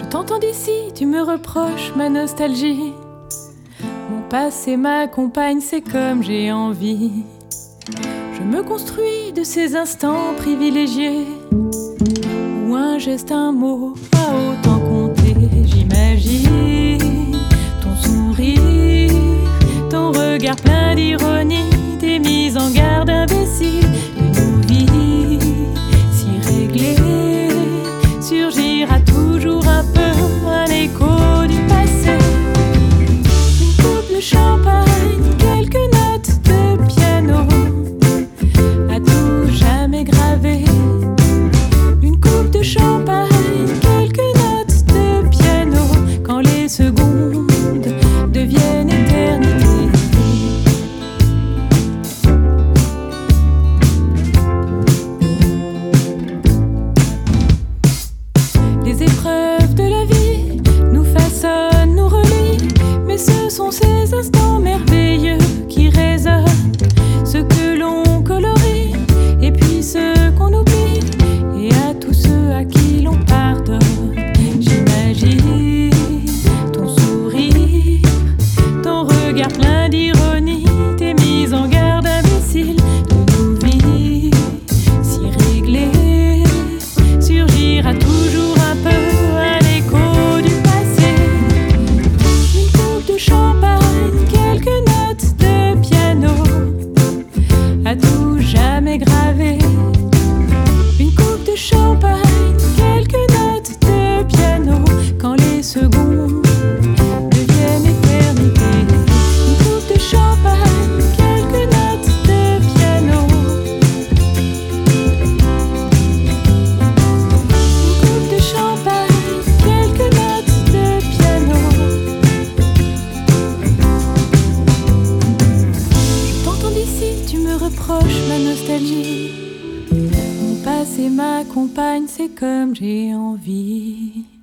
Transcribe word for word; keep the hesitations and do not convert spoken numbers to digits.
t'entends d'ici, tu me reproches ma nostalgie. Mon passé m'accompagne, c'est comme j'ai envie. Je me construis de ces instants privilégiés où un geste, un mot a autant compté. J'imagine ton sourire, ton regard plein d'ironie, tes mises en garde imbéciles de nos vies si réglées. Surgira toujours un peu un écho du passé. Une coupe de champagne, quelques notes de piano, à tout jamais gravé. Une coupe de champagne, quelques notes de piano, quand les secondes deviennent éternité. Les épreuves de la vie nous façonnent, nous relient, mais ce sont ces instants merveilleux qui résonnent, ceux que l'on colorie et puis ceux qu'on oublie, et à tous ceux à qui l'on pardonne. J'imagine ton sourire, ton regard plein d'ironie, tes mises en garde imbéciles de nos vies si réglées. Surgira toujours un peu un écho du passé. Une coupe de champagne, quelques notes de piano, à tout jamais gravé. Une coupe de champagne, quelques notes de piano, quand les secondes deviennent éternité. Une coupe de champagne, quelques notes de piano, une coupe de champagne, quelques notes de piano. Je t'entends d'ici, tu me reproches ma nostalgie. Mon passé m'accompagne, c'est comme j'ai envie.